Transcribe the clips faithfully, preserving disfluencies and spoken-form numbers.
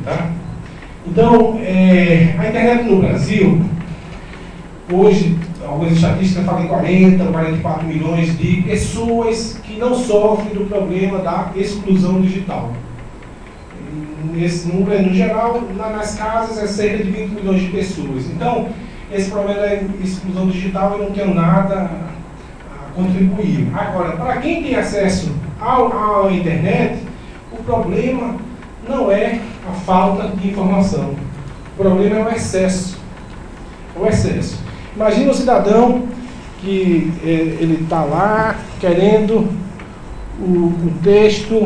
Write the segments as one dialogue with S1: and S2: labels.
S1: tá? Então, é, a internet no Brasil, hoje, algumas estatísticas falam em quarenta, quarenta e quatro milhões de pessoas que não sofrem do problema da exclusão digital. Nesse número, no geral, nas casas é cerca de vinte milhões de pessoas. Então, esse problema da exclusão digital eu não tenho nada a contribuir. Agora, para quem tem acesso ao, à internet, o problema não é a falta de informação. O problema é o excesso. O excesso. Imagina um cidadão que eh, ele está lá querendo o, o texto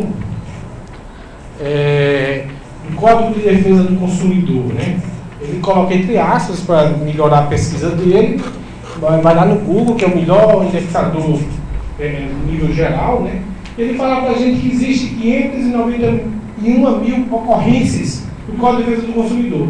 S1: é, do Código de Defesa do Consumidor, né? Ele coloca entre aspas para melhorar a pesquisa dele, vai, vai lá no Google, que é o melhor indexador é, no nível geral, né? Ele fala para a gente que existe quinhentas e noventa e uma mil ocorrências do Código de Defesa do Consumidor.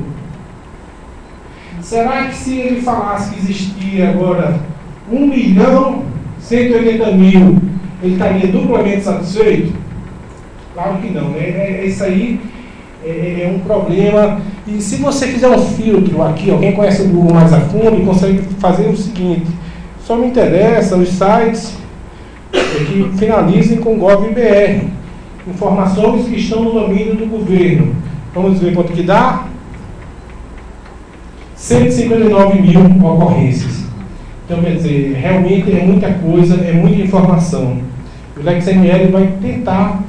S1: Será que se ele falasse que existia agora um milhão cento e oitenta mil, ele estaria duplamente satisfeito? Claro que não, né? É, é, isso aí é, é um problema. E se você fizer um filtro aqui, ó, quem conhece o Google mais a fundo, consegue fazer o seguinte: só me interessa os sites que finalizem com gov.br, informações que estão no domínio do governo. Vamos ver quanto que dá. cento e cinquenta e nove mil ocorrências. Então, quer dizer, realmente é muita coisa, é muita informação. O LexML vai tentar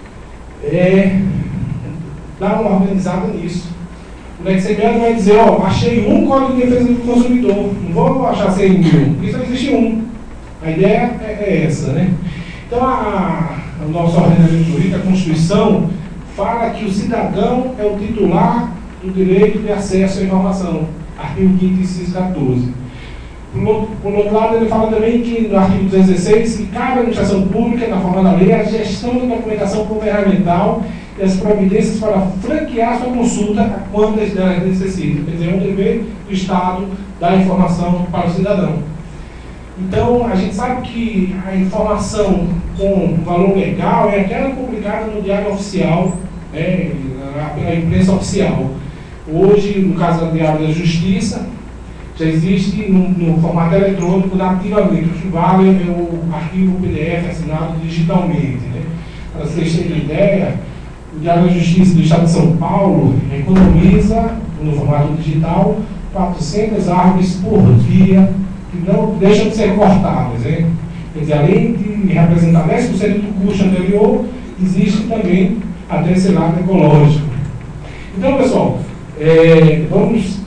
S1: é, dar uma organizada nisso. O LexML vai dizer, ó, achei um Código de Defesa do Consumidor, não vou achar cem mil, porque só existe um. A ideia é, é essa, né? Então, a, a nossa ordenamento jurídico, a Constituição, fala que o cidadão é o titular do direito de acesso à informação. Artigo quinto, inciso quatorze. Por, por outro lado, ele fala também que no artigo duzentos e dezesseis, que cabe à administração pública, na forma da lei, a gestão da documentação governamental e as providências para franquear sua consulta quando ela necessita. Quer dizer, é um dever do Estado dar informação para o cidadão. Então, a gente sabe que a informação com valor legal é aquela publicada no Diário Oficial, né, pela imprensa oficial. Hoje, no caso do Diário da Justiça, já existe no, no formato eletrônico nativamente. O que vale é o arquivo P D F assinado digitalmente, né? Para vocês terem uma ideia, o Diário da Justiça do Estado de São Paulo economiza, no formato digital, quatrocentas árvores por dia, que não deixam de ser cortadas, né? Quer dizer, além de representar dez por cento do custo anterior, existe também até esse lado ecológico. Então, pessoal, é, vamos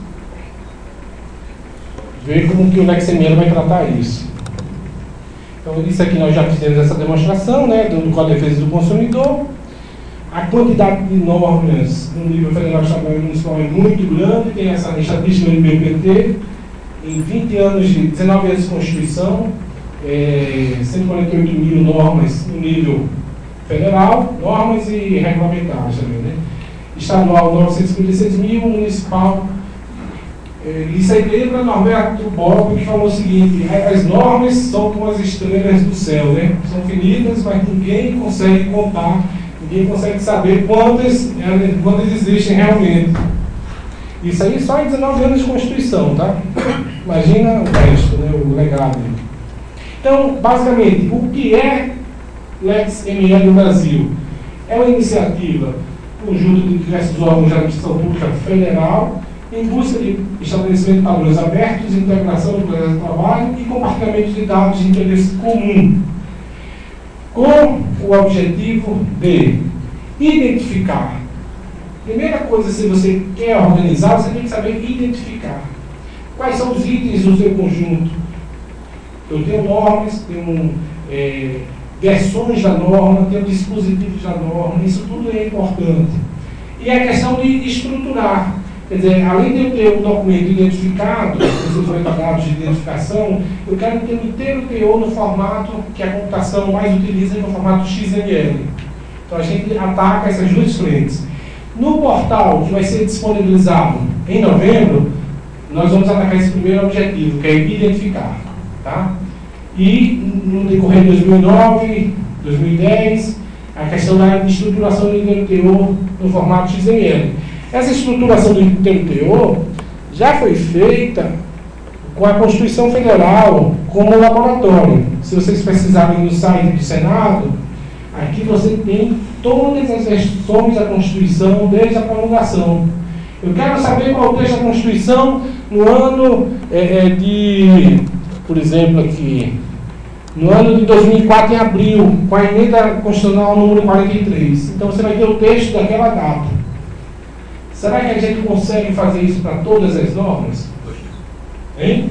S1: ver como que o LexML vai tratar isso. Então, isso aqui nós já fizemos essa demonstração, né, do, do Código de Defesa do Consumidor. A quantidade de normas no nível federal, estadual e municipal é muito grande, tem essa estatística do B P T. Em vinte anos de dezenove anos de Constituição, é, cento e quarenta e oito mil normas no nível federal, normas e regulamentares também, né? Estadual novecentos e cinquenta e seis mil, municipal. É, isso aí lembra Norberto Bobbio, que falou o seguinte: as normas são como as estrelas do céu, né? São finitas, mas ninguém consegue contar, ninguém consegue saber quantas, quantas existem realmente. Isso aí só em dezenove anos de Constituição, tá? Imagina o resto, né, o legado. Então, basicamente, o que é LexML no Brasil? É uma iniciativa conjunto de diversos órgãos de administração pública federal em busca de estabelecimento de padrões abertos, integração do processo de trabalho e compartilhamento de dados de interesse comum, com o objetivo de identificar. Primeira coisa, se você quer organizar, você tem que saber identificar quais são os itens do seu conjunto. Eu tenho normas, tenho é, versões da norma, tenho dispositivos da norma, isso tudo é importante. E a questão de estruturar, quer dizer, além de eu ter um documento identificado, com dados de identificação, eu quero ter o inteiro teor no formato que a computação mais utiliza, no formato X M L. Então a gente ataca essas duas frentes. No portal, que vai ser disponibilizado em novembro, nós vamos atacar esse primeiro objetivo, que é identificar. Tá? E no decorrer de dois mil e nove, dois mil e dez, a questão da estruturação do teor no formato X M L. Essa estruturação do teor já foi feita com a Constituição Federal como laboratório. Se vocês pesquisarem no site do Senado, aqui você tem todas as versões da Constituição desde a promulgação. Eu quero saber qual é o texto da Constituição no ano é, é, de, por exemplo, aqui, no ano de dois mil e quatro, em abril, com a emenda constitucional número quarenta e três. Então você vai ter o texto daquela data. Será que a gente consegue fazer isso para todas as normas? Hein?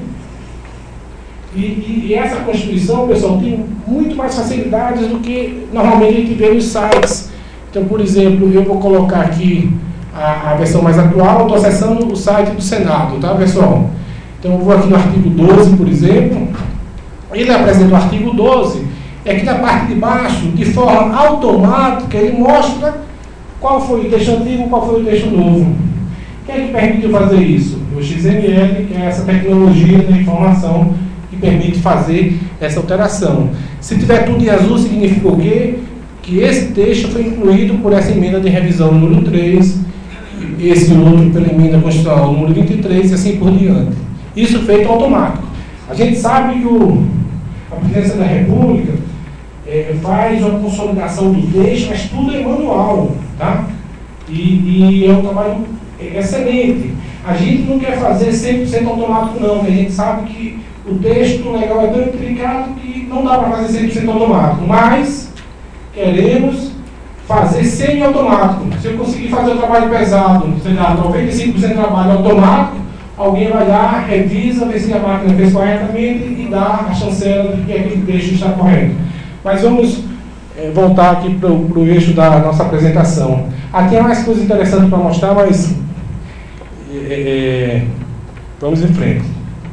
S1: E, e, e essa Constituição, pessoal, tem muito mais facilidades do que normalmente a gente vê nos sites. Então, por exemplo, eu vou colocar aqui a, a versão mais atual, estou acessando o site do Senado, tá, pessoal? Então, eu vou aqui no artigo doze, por exemplo. Ele apresenta o artigo doze, e aqui na parte de baixo, de forma automática, ele mostra qual foi o texto antigo e qual foi o texto novo. Quem é que permitiu fazer isso? O X M L, que é essa tecnologia da informação que permite fazer essa alteração. Se tiver tudo em azul, significa o quê? Que esse texto foi incluído por essa emenda de revisão número três, esse outro pela emenda constitucional número vinte e três e assim por diante. Isso feito automático. A gente sabe que o, a Presidência da República é, faz uma consolidação do texto, mas tudo é manual, tá? E, e é um trabalho excelente. A gente não quer fazer cem por cento automático, não, porque a gente sabe que o texto legal é tão intricado que não dá para fazer cem por cento automático, mas queremos fazer semi-automático. Se eu conseguir fazer o trabalho pesado, sei lá, noventa e cinco por cento de trabalho automático, alguém vai lá, revisa, vê se a máquina fez corretamente e dá a chancela de que aquele texto está correto. Mas vamos é, voltar aqui para o eixo da nossa apresentação. Aqui é mais coisas interessantes para mostrar, mas é, é, vamos em frente.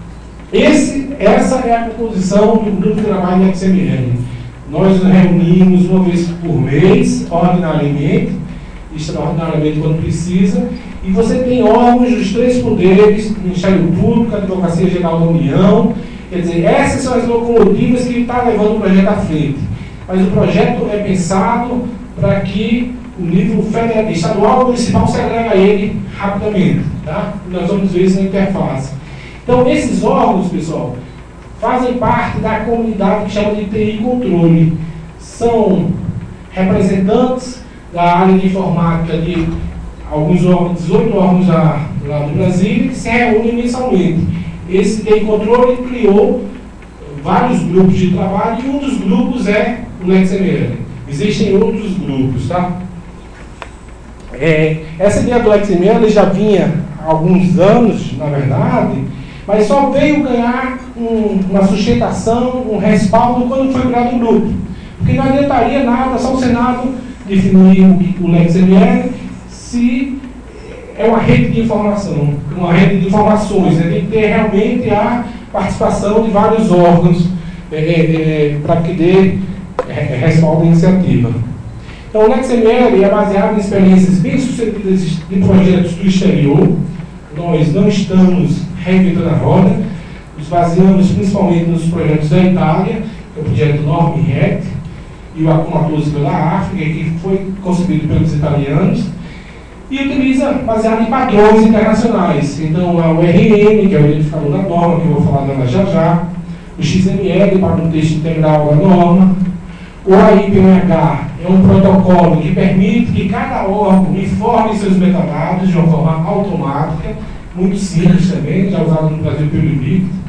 S1: Esse, essa é a composição do grupo de trabalho do X M L. Nós nos reunimos uma vez por mês, ordinariamente, extraordinariamente quando precisa, e você tem órgãos dos três poderes, Ministério Público, Advocacia Geral da União, quer dizer, essas são as locomotivas que estão levando o projeto à frente. Mas o projeto é pensado para que o nível federal, estadual ou municipal se agrega a ele rapidamente, tá? Nós vamos ver isso na interface. Então, esses órgãos, pessoal, fazem parte da comunidade que chama de T I Controle. São representantes da área de informática de alguns órgãos, dezoito órgãos lá, lá do Brasil, que se reúnem mensalmente. Esse T I Controle criou vários grupos de trabalho e um dos grupos é o X M L. Existem outros grupos, tá? É, essa ideia do X M L já vinha há alguns anos, na verdade, mas só veio ganhar um, uma sustentação, um respaldo quando foi criado um grupo. Porque não adiantaria nada só o Senado definir o, o X M L se é uma rede de informação, uma rede de informações, né? Tem que ter realmente a participação de vários órgãos é, é, para que dê é, respaldo à iniciativa. Então, o X M L é baseado em experiências bem-sucedidas de projetos do exterior. Nós não estamos reinventando a roda, nos baseamos principalmente nos projetos da Itália, que é o projeto NORM-RET, e o Acuma-doze pela África, que foi concebido pelos italianos, e utiliza baseado em padrões internacionais. Então, o R M, que é o identificador da norma, que eu vou falar dela já já, o X M L, para o texto integral da norma, o A I P M H é um protocolo que permite que cada órgão informe seus metadados de uma forma automática, muito simples também, já usado no Brasil pelo I B I C.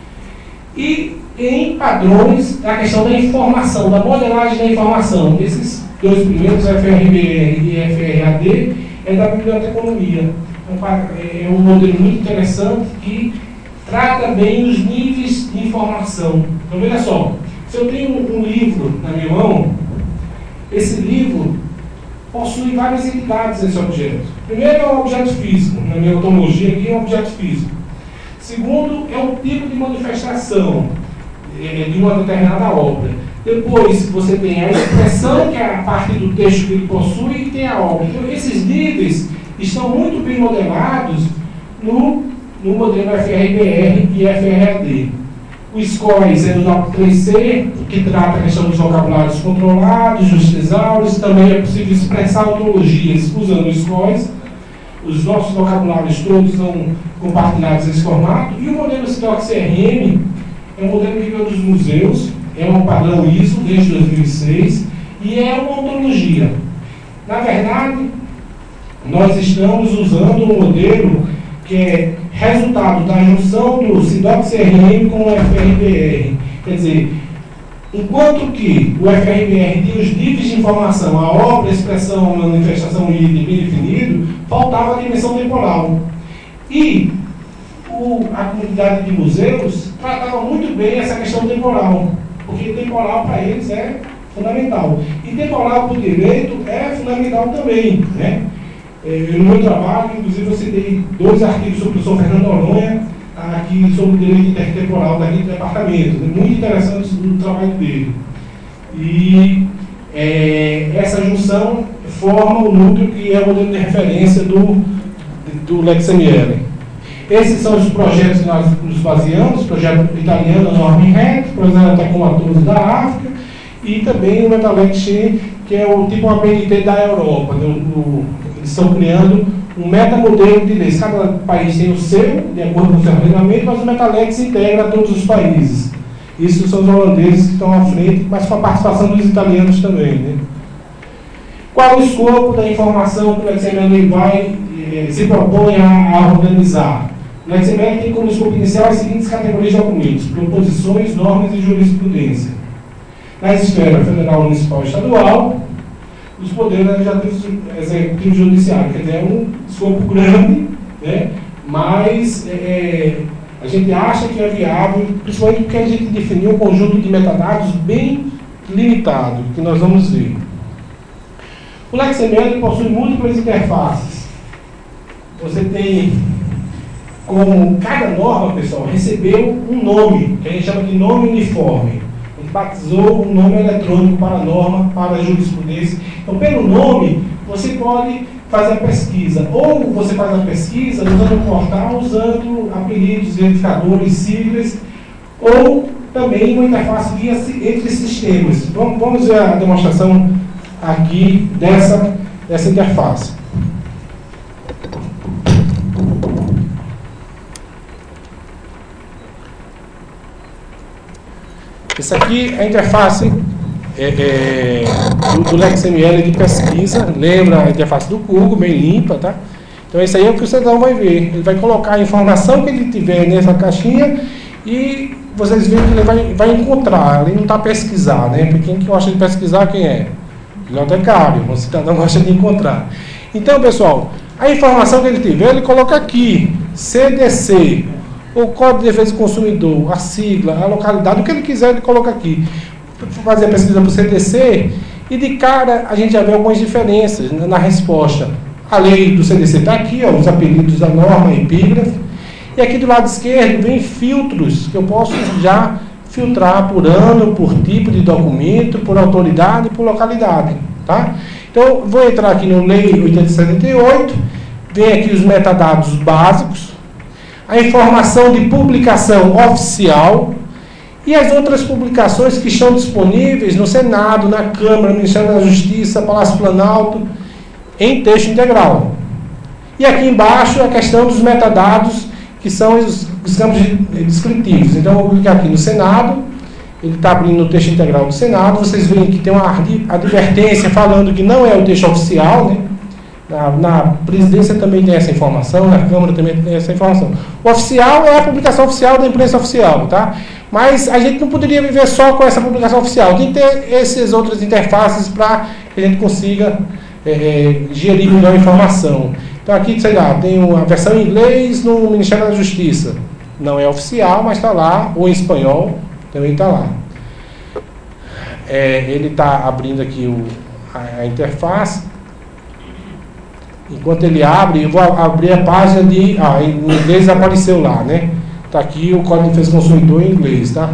S1: E em padrões da questão da informação, da modelagem da informação. Esses dois primeiros, F R B R e F R A D, é da biblioteconomia. É um modelo muito interessante que trata bem os níveis de informação. Então, veja só, se eu tenho um, um livro na minha mão, esse livro possui várias entidades nesse objeto. Primeiro é um objeto físico, na minha ontologia aqui é um objeto físico. Segundo, é um tipo de manifestação é, de uma determinada obra. Depois você tem a expressão, que é a parte do texto que ele possui, e tem a obra. Então, esses níveis estão muito bem modelados no, no modelo F R B R e F R A D. O S C O I S é do N O C três C, que trata a questão dos vocabulários controlados, dos tesauros. Também é possível expressar ontologias usando o S C O I S. os nossos vocabulários todos são compartilhados nesse formato, e o modelo SIDOC C R M é um modelo que veio dos museus, é um padrão I S O desde dois mil e seis, e é uma ontologia. Na verdade, nós estamos usando um modelo que é resultado da junção do SIDOC C R M com o F R B R. Quer dizer, enquanto que o F R B R tinha os níveis de informação, a obra, a expressão, a manifestação e item bem definido, faltava a dimensão temporal. E o, a comunidade de museus tratava muito bem essa questão temporal, porque temporal para eles é fundamental. E temporal para o direito é fundamental também, né? No meu trabalho, inclusive, eu citei dois artigos sobre o professor Fernando Noronha, aqui sobre o direito intertemporal daquele departamento. Muito interessante o trabalho dele. E é, essa junção forma o núcleo que é o modelo de referência do, do Lex M L. Esses são os projetos que nós nos baseamos: o projeto italiano Norme Red, o projeto Tecomatoso da África, e também o Metalex, que é o tipo A N T da Europa. Do, do, eles estão criando um metamodelo de leis. Cada país tem o seu, de acordo com o seu regulamento, mas o Metalex integra todos os países. Isso são os holandeses que estão à frente, mas com a participação dos italianos também, né? Qual o escopo da informação que o Lex M L vai, eh, se propõe a, a organizar? O Lex M L tem como escopo inicial as seguintes categorias de documentos: proposições, normas e jurisprudência. Na esfera federal, municipal e estadual, os poderes legislativos, executivo e judiciário. Quer dizer, é um escopo grande, né? Mas é, a gente acha que é viável, principalmente porque a gente definiu um conjunto de metadados bem limitado, que nós vamos ver. O Lex M L possui múltiplas interfaces. Você tem, como cada norma, pessoal, recebeu um nome, que a gente chama de nome uniforme. A gente batizou um nome eletrônico para a norma, para a jurisprudência. Então, pelo nome, você pode fazer a pesquisa. Ou você faz a pesquisa usando um portal, usando apelidos, verificadores, siglas, ou também uma interface via entre sistemas. Vamos, vamos ver a demonstração aqui dessa, dessa interface. Essa aqui é a interface é, é, do, do Lex M L de pesquisa. Lembra a interface do Google, bem limpa, tá? Então esse aí é o que o cidadão vai ver. Ele vai colocar a informação que ele tiver nessa caixinha e vocês veem que ele vai, vai encontrar. Ele não está a pesquisar, né? Porque quem gosta de pesquisar, quem é? Bibliotecário. O cidadão gosta de encontrar. Então, pessoal, a informação que ele tiver, ele coloca aqui. C D C. O Código de Defesa do Consumidor, a sigla, a localidade, o que ele quiser, ele coloca aqui. Fazer a pesquisa para o C D C, e de cara a gente já vê algumas diferenças na resposta. A lei do C D C está aqui, ó, os apelidos da norma, epígrafe, e aqui do lado esquerdo vem filtros, que eu posso já filtrar por ano, por tipo de documento, por autoridade e por localidade. Tá? Então, vou entrar aqui no Lei oitocentos e setenta e oito, vem aqui os metadados básicos, a informação de publicação oficial e as outras publicações que estão disponíveis no Senado, na Câmara, no Ministério da Justiça, Palácio Planalto, em texto integral. E aqui embaixo a questão dos metadados, que são os, os campos descritivos. Então, eu vou clicar aqui no Senado, ele está abrindo o texto integral do Senado, vocês veem que tem uma advertência falando que não é o texto oficial, né? Na, na presidência também tem essa informação, na Câmara também tem essa informação. O oficial é a publicação oficial da imprensa oficial, tá? Mas a gente não poderia viver só com essa publicação oficial. Tem que ter essas outras interfaces para que a gente consiga é, é, gerir melhor a informação. Então aqui, sei lá, tem a versão em inglês no Ministério da Justiça. Não é oficial, mas está lá, ou em espanhol, também está lá. É, ele está abrindo aqui o, a, a interface. Enquanto ele abre, eu vou abrir a página de... Ah, em inglês apareceu lá, né? Está aqui o Código de Defesa do Consumidor em inglês, tá?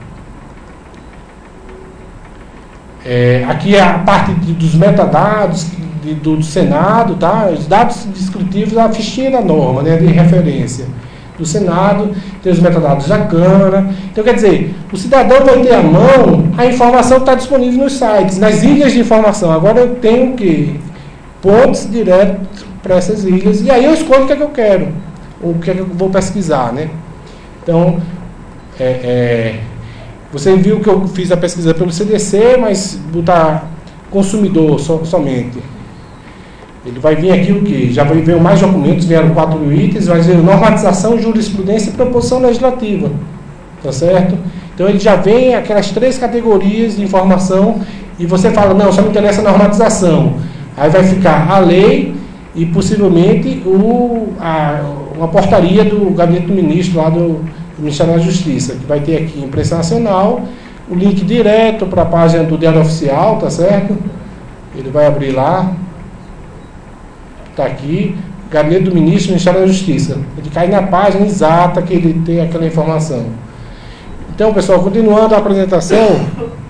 S1: É, aqui é a parte de, dos metadados de, do, do Senado, tá? Os dados descritivos, a fichinha da norma, né? De referência do Senado, tem os metadados da Câmara. Então, quer dizer, o cidadão vai ter à mão a informação que está disponível nos sites, nas ilhas de informação. Agora eu tenho o quê? Pontos direto para essas ilhas, e aí eu escolho o que é que eu quero, o que é que eu vou pesquisar, né? Então, é, é, você viu que eu fiz a pesquisa pelo C D C, mas botar consumidor so, somente. Ele vai vir aqui o quê? Já vai ver mais documentos, vieram quatro mil itens, vai ver normatização, jurisprudência e proposição legislativa. Tá certo? Então ele já vem aquelas três categorias de informação e você fala, não, só me interessa a normatização. Aí vai ficar a lei e possivelmente o, a, uma portaria do gabinete do ministro lá do, do Ministério da Justiça, que vai ter aqui imprensa nacional, o link direto para a página do Diário Oficial, tá certo? Ele vai abrir lá. Está aqui, Gabinete do Ministro, Ministério da Justiça. Ele cai na página exata que ele tem aquela informação. Então, pessoal, continuando a apresentação,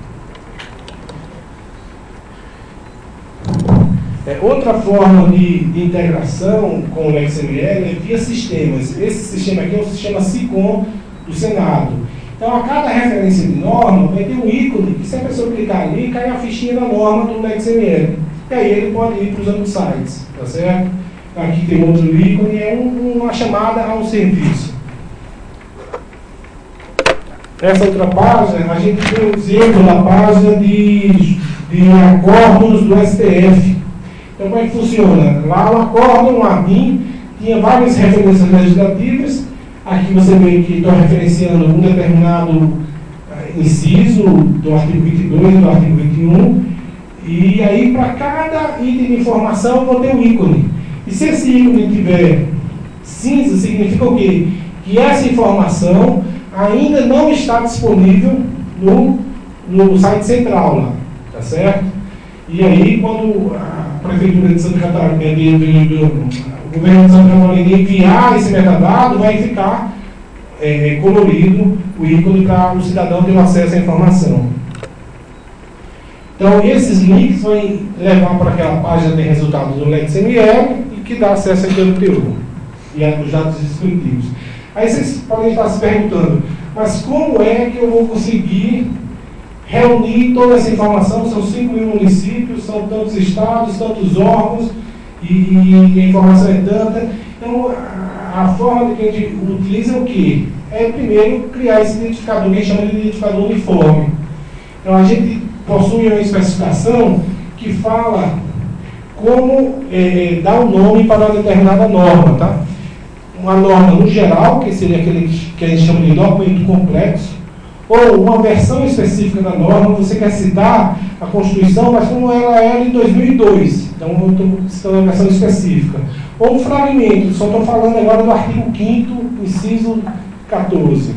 S1: é, outra forma de, de integração com o X M L é via sistemas. Esse sistema aqui é o sistema SICOM do Senado. Então, a cada referência de norma, vai ter um ícone que, se a pessoa clicar ali, cai a fichinha da norma do X M L. E aí ele pode ir para os outros sites, tá certo? Aqui tem outro ícone, é um, uma chamada a um serviço. Essa outra página, a gente tem um exemplo da página de, de acordos do S T F. Então, como é que funciona? Lá o acórdão, o ABIN, tinha várias referências legislativas. Aqui você vê que estou referenciando um determinado inciso do artigo vinte e dois e do artigo vinte e um. E aí, para cada item de informação, eu vou ter um ícone. E se esse ícone tiver cinza, significa o quê? Que essa informação ainda não está disponível no, no site central lá, tá certo? E aí, quando a Prefeitura de Santa Catarina, o governo de Santa Catarina enviar esse metadado, vai ficar é, colorido o ícone para o cidadão ter acesso à informação. Então, esses links vão levar para aquela página de resultados do X M L e que dá acesso àquele conteúdo e aos dados descritivos. Aí vocês podem estar se perguntando, mas como é que eu vou conseguir reunir toda essa informação? São cinco mil municípios, são tantos estados, tantos órgãos, e, e a informação é tanta. Então, a, a forma que a gente utiliza é o quê? É, primeiro, criar esse identificador, que a gente chama de identificador uniforme. Então, a gente possui uma especificação que fala como é, dar um nome para uma determinada norma, tá? Uma norma no geral, que seria aquele que a gente chama de documento complexo, ou uma versão específica da norma. Você quer citar a Constituição, mas como ela era em dois mil e dois, então eu estou citando a versão específica. Ou um fragmento, só estou falando agora do artigo quinto, inciso quatorze.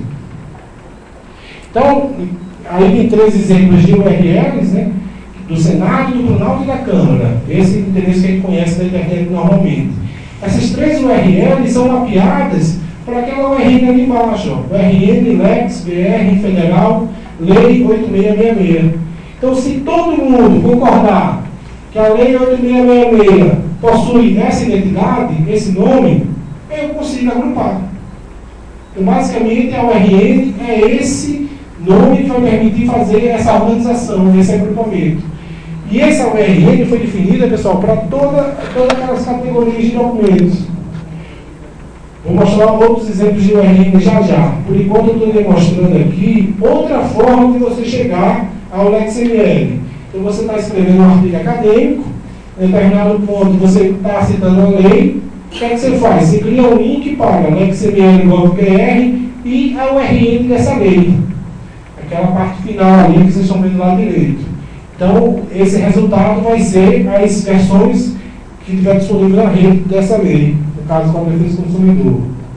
S1: Então, aí tem três exemplos de U R Ls, né, do Senado, do Planalto e da Câmara. Esse endereço que a gente conhece da internet normalmente. Essas três U R Ls são mapeadas para aquela U R L ali embaixo, ó, U R N, Lex, B R, Federal, Lei oito mil seiscentos e sessenta e seis. Então, se todo mundo concordar que a Lei oito mil seiscentos e sessenta e seis possui essa identidade, esse nome, eu consigo agrupar. Então, basicamente, a U R N é esse nome que vai permitir fazer essa organização, esse agrupamento. E essa U R N foi definida, pessoal, para toda, todas aquelas categorias de documentos. Vou mostrar outros exemplos de U R N já já. Por enquanto, eu estou demonstrando aqui outra forma de você chegar ao X M L. Então, você está escrevendo um artigo acadêmico, em determinado ponto você está citando a lei. O que é que você faz? Você cria um link para o X M L Gov P R e a U R N dessa lei. Aquela parte final ali que vocês estão vendo lá direito. Então, esse resultado vai ser as versões que tiver disponível na rede dessa lei, no caso da defesa do consumidor.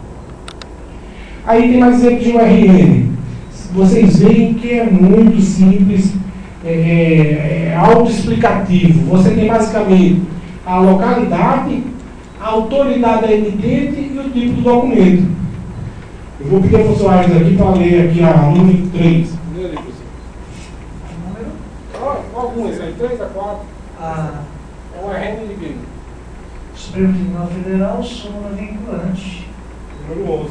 S1: Aí tem mais exemplos de U R N. Vocês veem que é muito simples, é, é autoexplicativo. Você tem basicamente a localidade, a autoridade emitente e o tipo do documento. Eu vou pedir para os usuários aqui para ler aqui a número três. Alguns, aí, três a quatro. Ah, é uma renda de quem?
S2: Supremo Tribunal Federal, súmula vinculante.
S1: Número onze.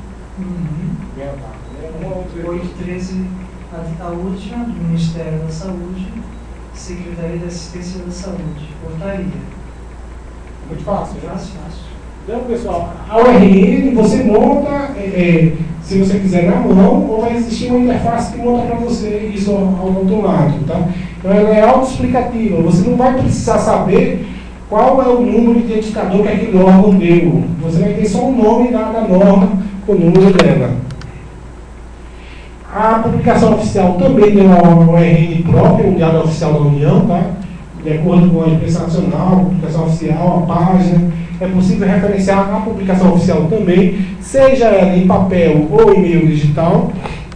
S2: Uhum. oito treze, a, a última, do Ministério da Saúde, Secretaria de Assistência da Saúde, portaria.
S1: Muito fácil, né?
S2: Fácil, fácil.
S1: Então, pessoal, a U R N você monta, é, é, se você quiser na mão, ou vai existir uma interface que monta para você isso automático, tá? Então, ela é autoexplicativa. Você não vai precisar saber qual é o número de identificador que aquele órgão deu. Você vai ter só o nome da, da norma com o número dela. A publicação oficial também tem uma U R N própria, um Diário Oficial da União, tá? De acordo com a imprensa nacional, a publicação oficial, a página. É possível referenciar a publicação oficial também, seja ela em papel ou em meio digital.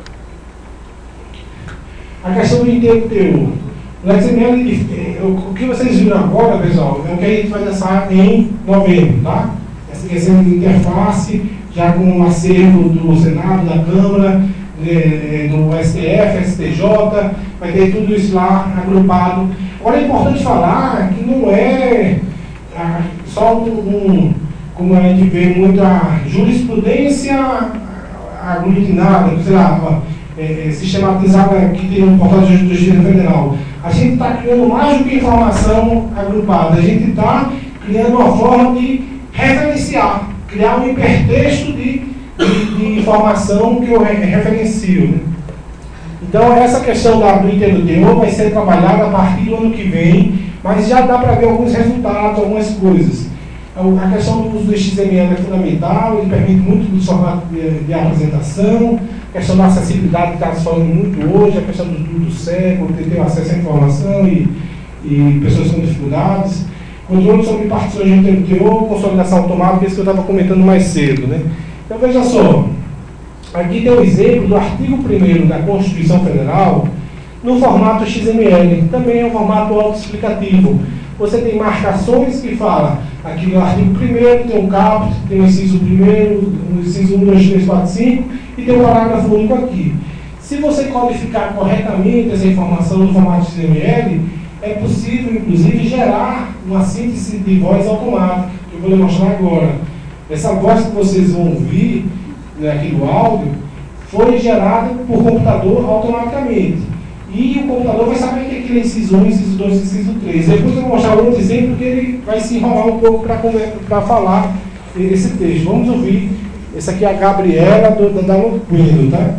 S1: A questão do inteiro teor. O X M L, o que vocês viram agora, pessoal, é o que a gente vai lançar em novembro, tá? Essa questão de interface, já com um acervo do Senado, da Câmara, do S T F, S T J, vai ter tudo isso lá agrupado. Agora é importante falar que não é ah, só um, um, como a gente vê muito, a jurisprudência aglutinada, sei lá, é, sistematizada que tem no portal de Justiça Federal. A gente está criando mais do que informação agrupada, a gente está criando uma forma de referenciar, criar um hipertexto de, de, de informação que eu referencio. Né? Então, essa questão da, do inteiro teor vai ser trabalhada a partir do ano que vem, mas já dá para ver alguns resultados, algumas coisas. A questão do uso do X M L é fundamental, ele permite muito do formato de, de apresentação, a questão da acessibilidade que está se falando muito hoje, a questão do, do cego, de ter acesso à informação e, e pessoas com dificuldades. Controle sobre partições de inteiro teor, consolidação automática, isso que eu estava comentando mais cedo. Né? Então, veja só. Aqui tem o um exemplo do artigo primeiro da Constituição Federal no formato X M L. Também é um formato autoexplicativo. Você tem marcações que falam, aqui no artigo primeiro tem um caput, tem o inciso primeiro, o inciso um, dois, três, quatro, cinco e tem um parágrafo único aqui. Se você codificar corretamente essa informação no formato X M L, é possível, inclusive, gerar uma síntese de voz automática, que eu vou lhe mostrar agora. Essa voz que vocês vão ouvir aqui no áudio, foi gerada por computador automaticamente. E o computador vai saber que aquilo é inciso um, inciso dois, inciso três. Depois eu vou mostrar um outro exemplo que ele vai se enrolar um pouco para falar esse texto. Vamos ouvir. Esse aqui é a Gabriela do, da Lupindo, tá?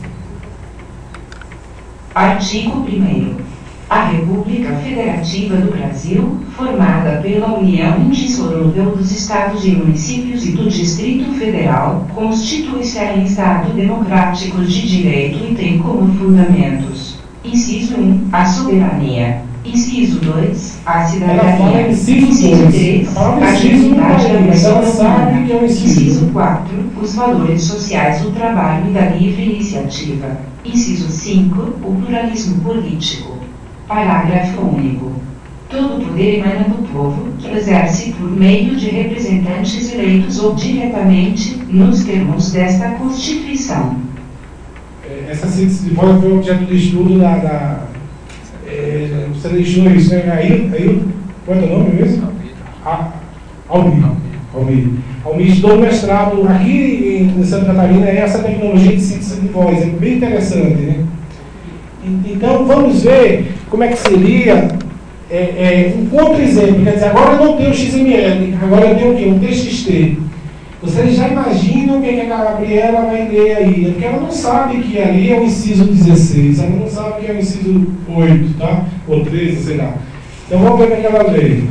S3: Artigo primeiro. A República Federativa do Brasil, formada pela União Indissolúvel dos Estados e Municípios e do Distrito Federal, constitui-se em Estado democrático de direito e tem como fundamentos: inciso um, a soberania; inciso dois, a cidadania; inciso três, a dignidade da pessoa humana; inciso quatro, os valores sociais do trabalho e da livre iniciativa; inciso cinco, o pluralismo político. Parágrafo único. Todo poder emana do povo, que exerce por meio de representantes eleitos ou diretamente, nos termos desta Constituição.
S1: Essa síntese de voz foi objeto de estudo da... da é, você deixou isso, né? Aí, aí, qual é o nome mesmo? Almir. Almir. Almir estudou no mestrado aqui em Santa Catarina, é essa tecnologia de síntese de voz. É bem interessante, né? Então, vamos ver como é que seria é, é, um outro exemplo. Quer dizer, agora eu não tenho o X M L, agora eu tenho o quê? Um T X T. Vocês já imaginam o que, é que a Gabriela vai ler aí? É porque ela não sabe que ali é o inciso dezesseis, ela não sabe que é o inciso oito, tá? Ou treze, sei lá. Então, vamos ver o que, é que ela lê.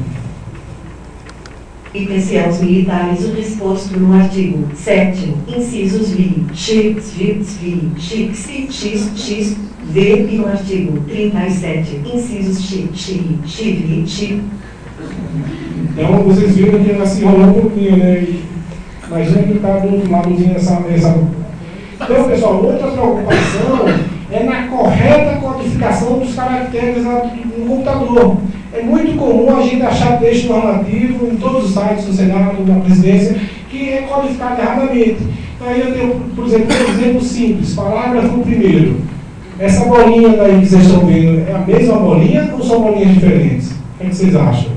S4: E pese aos militares o disposto no artigo sete, incisos vi, x, vits, vi, x, x, x, v, e no artigo trinta e sete, incisos x, x, x, vi, x.
S1: Então, vocês viram que ela se enrolou um pouquinho, né? Imagina que está do outro lado essa, essa... Então, pessoal, outra preocupação é na correta codificação dos caracteres no computador. É muito comum a gente achar texto normativo em todos os sites do Senado, da Presidência, que é codificado erradamente. Então, aí eu tenho, por exemplo, um exemplo simples, parágrafo primeiro. Essa bolinha daí que vocês estão vendo, é a mesma bolinha ou são bolinhas diferentes? O que vocês acham?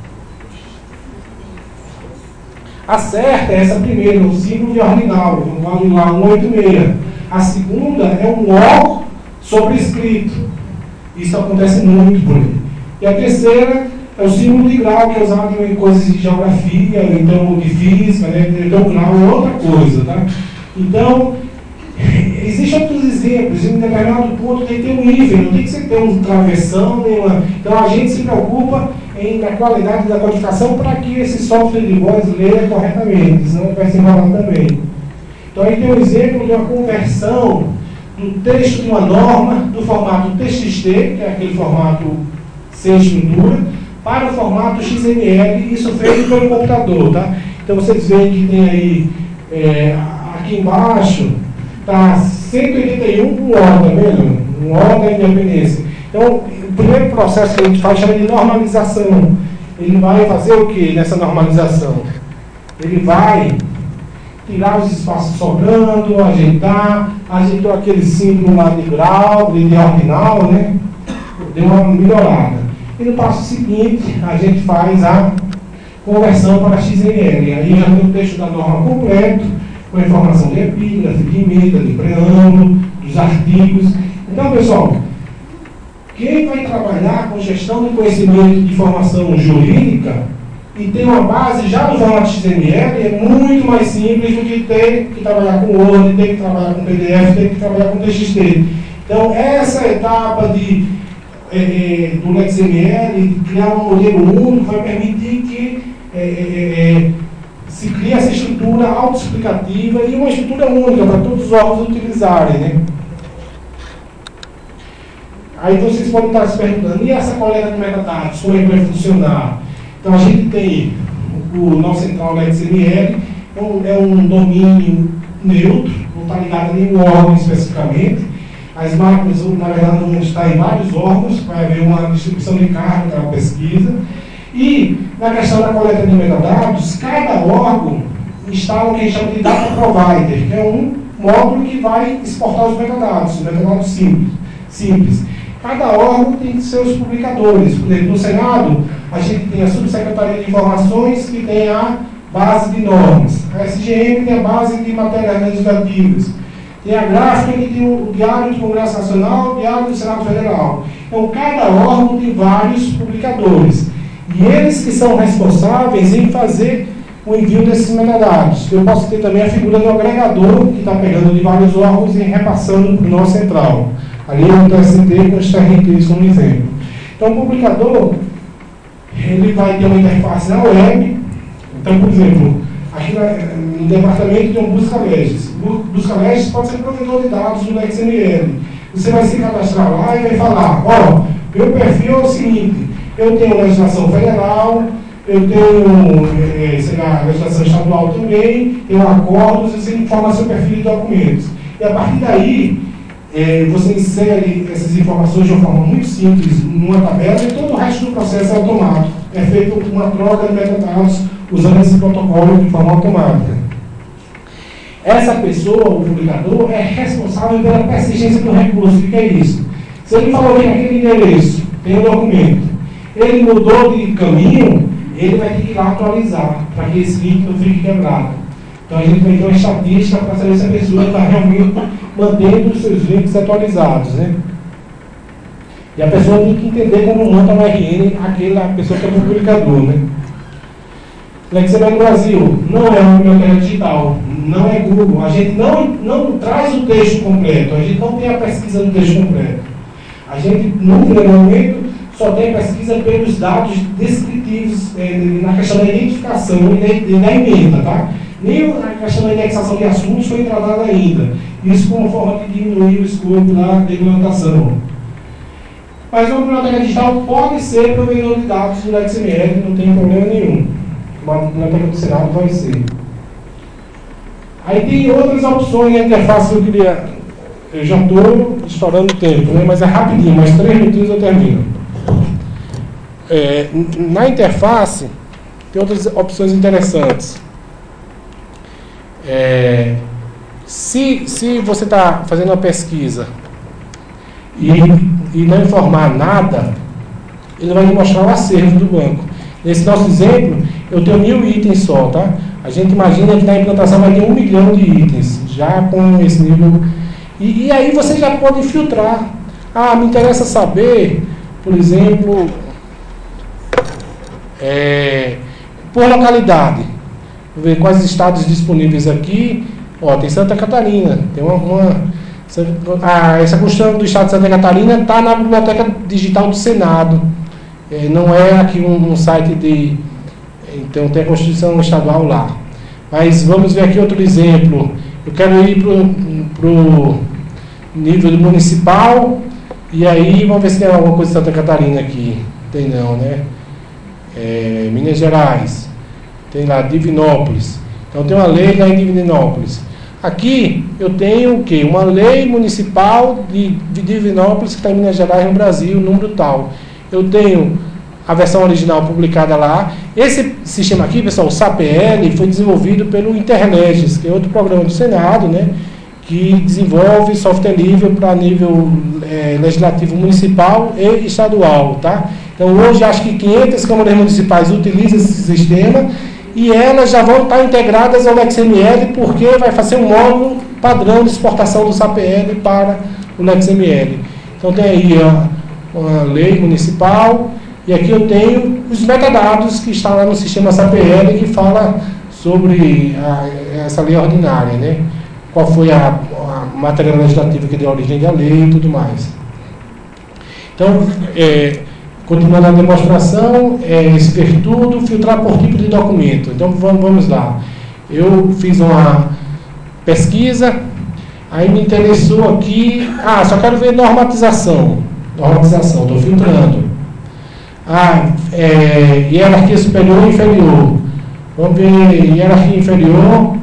S1: A certa é essa primeira, o símbolo de ordinal, vamos lá, cento e oitenta e seis. A segunda é um O sobrescrito. Isso acontece muito por aí. E a terceira É o símbolo de grau que é usado em coisas de geografia, então de física, né? Então o grau é outra coisa, tá? Então, existem outros exemplos. Em um determinado ponto tem que ter um nível, não tem que ser ter um travessão, nenhuma. Então a gente se preocupa em, na qualidade da codificação para que esse software de voz leia corretamente, senão vai se enrolar também. Então aí tem um exemplo de uma conversão do texto de uma norma do formato T X T, que é aquele formato sem estrutura, para o formato X M L, isso feito pelo computador, tá? Então vocês veem que tem aí, é, aqui embaixo, está cento e oitenta e um com O, tá vendo? Um O da independência. Então, o primeiro processo que a gente faz chama de normalização. Ele vai fazer o que nessa normalização? Ele vai tirar os espaços sobrando, ajeitar, ajeitou aquele símbolo lá de grau, de ordinal, né? Deu uma melhorada. E no passo seguinte, a gente faz a conversão para X M L. Aí já tem o texto da norma completo, com a informação de epígrafe, de emenda, de preâmbulo, dos artigos. Então, pessoal, quem vai trabalhar com gestão de conhecimento de informação jurídica e tem uma base já no formato X M L, é muito mais simples do que ter que trabalhar com Word, ter que trabalhar com P D F, ter que trabalhar com T X T. Então, essa etapa de, é, é, do X M L, de criar um modelo único, vai permitir que é, é, se crie essa estrutura autoexplicativa e uma estrutura única para todos os órgãos utilizarem, né? Aí vocês podem estar se perguntando, e essa coleta de metadados, como é que vai funcionar? Então a gente tem o nosso central X M L, é um, é um domínio neutro, não está ligado a nenhum órgão especificamente. As máquinas, na verdade, vão estar em vários órgãos, vai haver uma distribuição de carga para a pesquisa. E na questão da coleta de metadados, cada órgão instala o que a gente chama de data provider, que é um módulo que vai exportar os metadados, os metadados simples. simples. Cada órgão tem seus publicadores. Por exemplo, no Senado, a gente tem a Subsecretaria de Informações, que tem a base de normas. A S G M tem a base de matérias legislativas. Tem a gráfica, que tem o Diário do Congresso Nacional, o Diário do Senado Federal. Então, cada órgão tem vários publicadores. E eles que são responsáveis em fazer o envio desses metadados. Eu posso ter também a figura do agregador, que está pegando de vários órgãos e repassando para o nosso central. Ali é o T S T com os T R Ts como exemplo. Então, o publicador, ele vai ter uma interface na web. Então, por exemplo, aqui no departamento tem um busca-leges. Busca-leges pode ser provedor de dados do X M L. Você vai se cadastrar lá e vai falar, ó, meu perfil é o seguinte, eu tenho legislação federal, eu tenho, é, sei lá, legislação estadual também, tenho acordos, você informa seu perfil de documentos. E a partir daí, é, você insere essas informações de uma forma muito simples numa tabela e todo o resto do processo é automático. É feita uma troca de metadados usando esse protocolo de forma automática. Essa pessoa, o publicador, é responsável pela persistência do recurso. O que é isso? Se ele falou que aquele endereço tem um documento, ele mudou de caminho, ele vai ter que ir lá atualizar, para que esse link não fique quebrado. Então a gente vai ter uma estatística para saber se a pessoa está realmente mantendo os seus links atualizados, né? E a pessoa tem que entender como manda no R N aquela pessoa que é o publicador, né? X M L no Brasil não é uma biblioteca digital, não é Google. A gente não, não traz o texto completo, a gente não tem a pesquisa do texto completo. A gente, no primeiro momento, só tem pesquisa pelos dados descritivos é, na questão da identificação e da, da emenda, tá? Nem a questão da indexação de assuntos foi tratada ainda. Isso como forma de diminuir o escopo da regulamentação. Mas uma biblioteca digital pode ser provedor de dados do X M L, não tem problema nenhum. Uma biblioteca do Senado vai ser. Aí tem outras opções na interface que eu queria. Eu já estou estourando o tempo, né? Mas é rapidinho, mais três minutinhos eu termino. É, na interface, tem outras opções interessantes. É, se, se você está fazendo uma pesquisa e, e não informar nada, ele vai lhe mostrar o acervo do banco. Nesse nosso exemplo, eu tenho mil itens só, tá? A gente imagina que na implantação vai ter um milhão de itens, já com esse nível. E, e aí você já pode filtrar. Ah, me interessa saber, por exemplo, É, por localidade, vou ver quais estados disponíveis aqui. Ó, tem Santa Catarina, tem uma, uma ah, essa Constituição do Estado de Santa Catarina está na Biblioteca Digital do Senado, é, não é aqui um, um site de, então tem a Constituição Estadual lá. Mas vamos ver aqui outro exemplo. Eu quero ir para o nível municipal, e aí vamos ver se tem alguma coisa de Santa Catarina aqui. Tem não, né? É, Minas Gerais, tem lá Divinópolis. Então tem uma lei lá em Divinópolis. Aqui eu tenho o quê? Uma lei municipal de, de Divinópolis, que está em Minas Gerais, no Brasil, número tal. Eu tenho a versão original publicada lá. Esse sistema aqui, pessoal, o S A P L, foi desenvolvido pelo Interleges, que é outro programa do Senado, né, que desenvolve software livre para nível é, legislativo municipal e estadual. Tá? Então hoje acho que quinhentas câmaras municipais utilizam esse sistema, e elas já vão estar integradas ao Lex M L, porque vai fazer um módulo padrão de exportação do S A P L para o Lex M L. Então tem aí ó, uma lei municipal, e aqui eu tenho os metadados que estão lá no sistema S A P L, que fala sobre a, essa lei ordinária, né? Qual foi a, a matéria legislativa que deu origem à lei e tudo mais. Então, é, continuando a demonstração, é ver tudo, filtrar por tipo de documento. Então vamos, vamos lá. Eu fiz uma pesquisa, aí me interessou aqui, ah, só quero ver normatização. Normatização, estou filtrando. Ah, é, hierarquia superior e inferior. Vamos ver hierarquia inferior.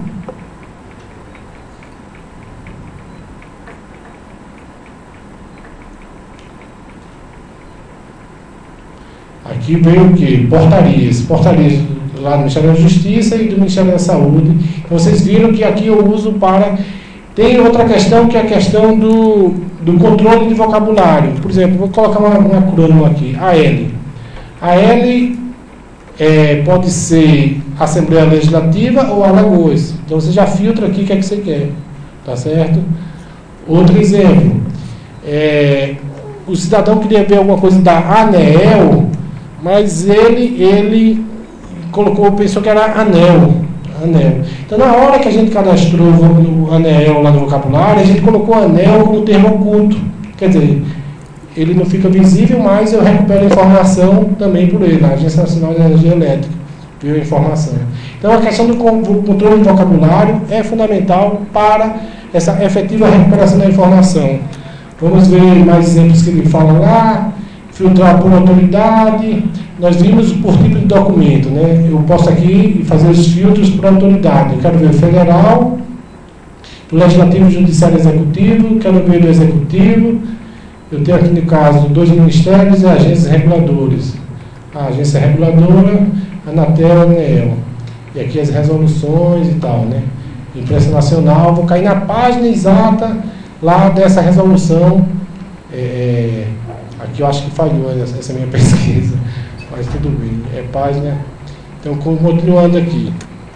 S1: Aqui veio o quê? Portarias. Portarias lá do Ministério da Justiça e do Ministério da Saúde. Então vocês viram que aqui eu uso para... Tem outra questão, que é a questão do, do controle de vocabulário. Por exemplo, vou colocar uma, um acrônimo aqui, A L. A L é, pode ser Assembleia Legislativa ou Alagoas. Então você já filtra aqui o que é que você quer. Tá certo? Outro exemplo. É, o cidadão queria ver alguma coisa da ANEEL, mas ele, ele colocou, pensou que era ANEL. ANEL. Então, na hora que a gente cadastrou o ANEEL lá no vocabulário, a gente colocou ANEL como termo oculto. Quer dizer, ele não fica visível, mas eu recupero a informação também por ele, a Agência Nacional de Energia Elétrica, viu a informação. Então, a questão do controle de vocabulário é fundamental para essa efetiva recuperação da informação. Vamos ver mais exemplos que ele fala lá. Filtrar por autoridade. Nós vimos por tipo de documento, né? Eu posso aqui fazer os filtros por autoridade. Eu quero ver o federal, o legislativo, judiciário e executivo, quero ver o executivo. Eu tenho aqui no caso dois ministérios e agências reguladoras. A agência reguladora, a Anatel e a ANEEL. E aqui as resoluções e tal, né? Imprensa nacional, vou cair na página exata lá dessa resolução. É, aqui eu acho que falhou essa, essa minha pesquisa, mas tudo bem. É página. Então, continuando aqui.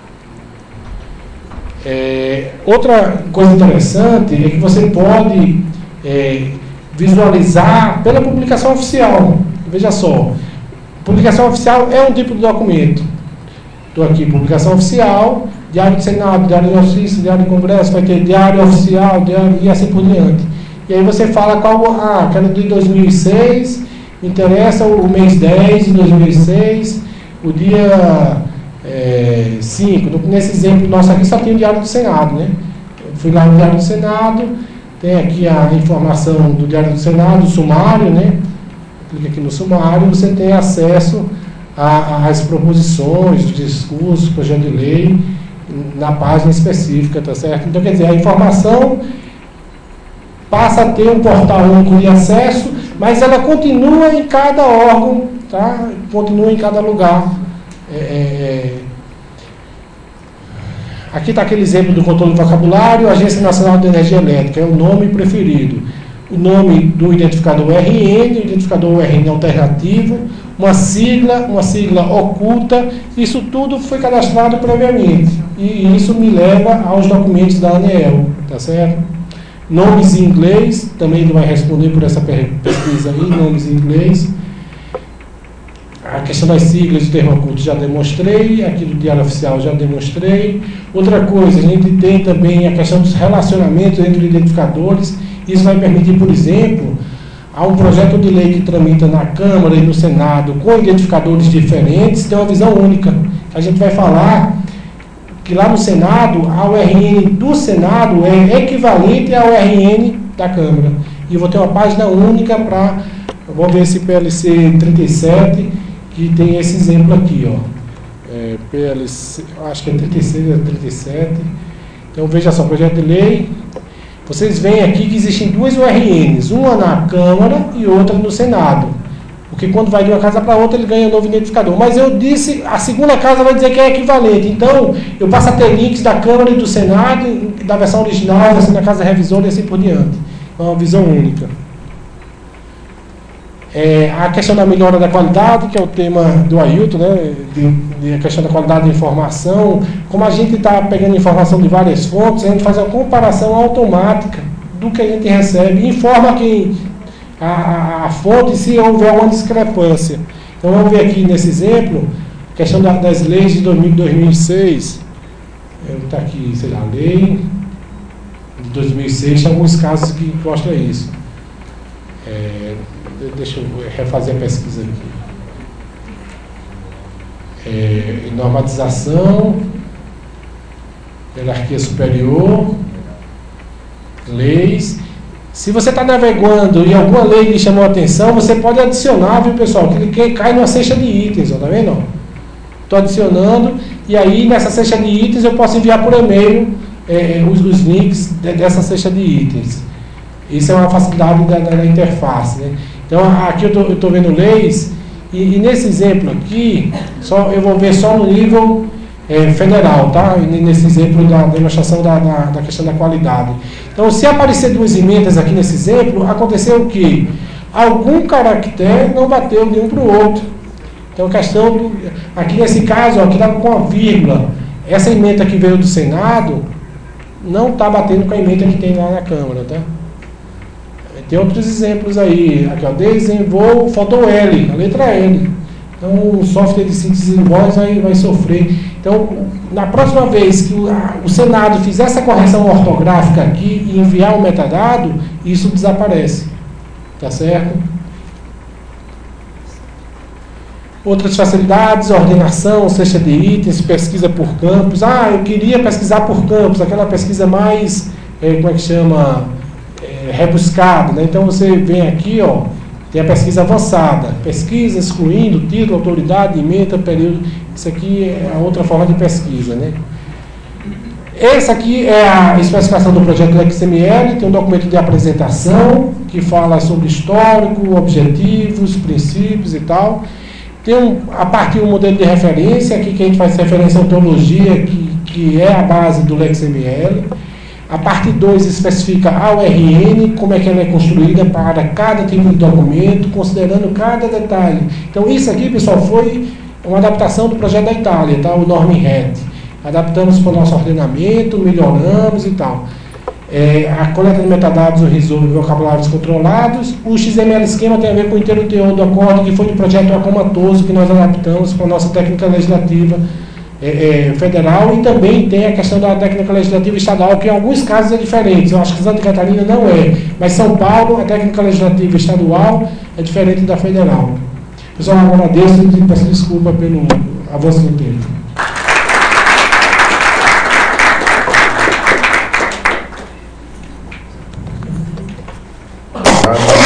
S1: É, outra coisa interessante é que você pode é, visualizar pela publicação oficial. Veja só, publicação oficial é um tipo de documento. Estou aqui, publicação oficial, Diário do Senado, Diário de Justiça, Diário do Congresso, vai ter Diário Oficial, Diário, e assim por diante. E aí você fala qual, ah, quero de dois mil e seis, me interessa o mês dez de dois mil e seis, o dia é, cinco. Nesse exemplo nosso aqui só tem o Diário do Senado, né? Eu fui lá no Diário do Senado, tem aqui a informação do Diário do Senado, o sumário, né? Clica aqui no sumário, você tem acesso às proposições, os discursos, projeto de lei, na página específica, tá certo? Então, quer dizer, a informação passa a ter um portal único de acesso, mas ela continua em cada órgão, tá? Continua em cada lugar. É, é, aqui está aquele exemplo do controle do vocabulário, Agência Nacional de Energia Elétrica, é o nome preferido. O nome do identificador U R N, o identificador U R N alternativo, uma sigla, uma sigla oculta, isso tudo foi cadastrado previamente. E isso me leva aos documentos da ANEEL, tá certo? Nomes em inglês, também ele vai responder por essa pesquisa aí, nomes em inglês. A questão das siglas de termo oculto já demonstrei, aqui do Diário Oficial já demonstrei. Outra coisa, a gente tem também a questão dos relacionamentos entre identificadores. Isso vai permitir, por exemplo, há um projeto de lei que tramita na Câmara e no Senado com identificadores diferentes, tem uma visão única. A gente vai falar que lá no Senado, a U R N do Senado é equivalente ao U R N da Câmara. E eu vou ter uma página única para, vamos ver esse P L C trinta e sete, que tem esse exemplo aqui, ó. É, P L C, acho que é trinta e seis, é trinta e sete. Então veja só, projeto de lei. Vocês veem aqui que existem duas U R Ns, uma na Câmara e outra no Senado. Porque quando vai de uma casa para outra, ele ganha um novo identificador. Mas eu disse, a segunda casa vai dizer que é equivalente. Então, eu passo a ter links da Câmara e do Senado, da versão original, assim, na casa revisora e assim por diante. É uma visão única. É, a questão da melhora da qualidade, que é o tema do Ailton, né, de, de a questão da qualidade da informação. Como a gente está pegando informação de várias fontes, a gente faz uma comparação automática do que a gente recebe e informa quem, a, a, a fonte se houver uma discrepância. Então vamos ver aqui nesse exemplo, a questão da, das leis de dois mil e seis. Está aqui, sei lá, a lei de dois mil e seis, tem alguns casos que mostram isso. É, deixa eu refazer a pesquisa aqui. É, normatização, hierarquia superior, leis. Se você está navegando e alguma lei lhe chamou a atenção, você pode adicionar, viu, pessoal? Que ele cai numa cesta de itens, ó, tá vendo? Estou adicionando, e aí nessa cesta de itens eu posso enviar por e-mail é, os, os links de, dessa cesta de itens. Isso é uma facilidade da, da, da interface, né? Então, aqui eu estou vendo leis, e, e nesse exemplo aqui, só, eu vou ver só no nível é, federal, tá? Nesse exemplo da demonstração da, da, da questão da qualidade. Então, se aparecer duas emendas aqui nesse exemplo, aconteceu o quê? Algum caractere não bateu de um para o outro. Então, questão do, aqui nesse caso, aqui estava com uma vírgula. Essa emenda que veio do Senado não está batendo com a emenda que tem lá na Câmara, tá? Tem outros exemplos aí, aqui ó, desenvolvo, faltou L, a letra L. Então o software de síntese de voz vai, vai sofrer. Então, na próxima vez que o, a, o Senado fizer essa correção ortográfica aqui e enviar o metadado, isso desaparece. Tá certo? Outras facilidades, ordenação, cesta de itens, pesquisa por campos. Ah, eu queria pesquisar por campos, aquela pesquisa mais, é, como é que chama? É, rebuscado, né? Então você vem aqui, ó, tem a pesquisa avançada, pesquisa excluindo título, autoridade, ementa, período. Isso aqui é a outra forma de pesquisa, né? Essa aqui é a especificação do projeto do X M L, tem um documento de apresentação que fala sobre histórico, objetivos, princípios e tal. Tem um, a partir do modelo de referência, aqui que a gente faz referência à ontologia, que, que é a base do X M L. A parte dois especifica a U R N, como é que ela é construída para cada tipo de documento, considerando cada detalhe. Então, isso aqui, pessoal, foi uma adaptação do projeto da Itália, tá? O NormHet. Adaptamos para o nosso ordenamento, melhoramos e tal. É, a coleta de metadados, o resolve vocabulários controlados. O X M L esquema tem a ver com o inteiro teor do acorde, que foi do projeto Acomatoso, que nós adaptamos para a nossa técnica legislativa É, é, federal, e também tem a questão da técnica legislativa estadual, que em alguns casos é diferente. Eu acho que Santa Catarina não é, mas São Paulo, a técnica legislativa estadual é diferente da federal. Pessoal, eu agradeço e peço desculpa pelo avanço do tempo.
S5: Ah,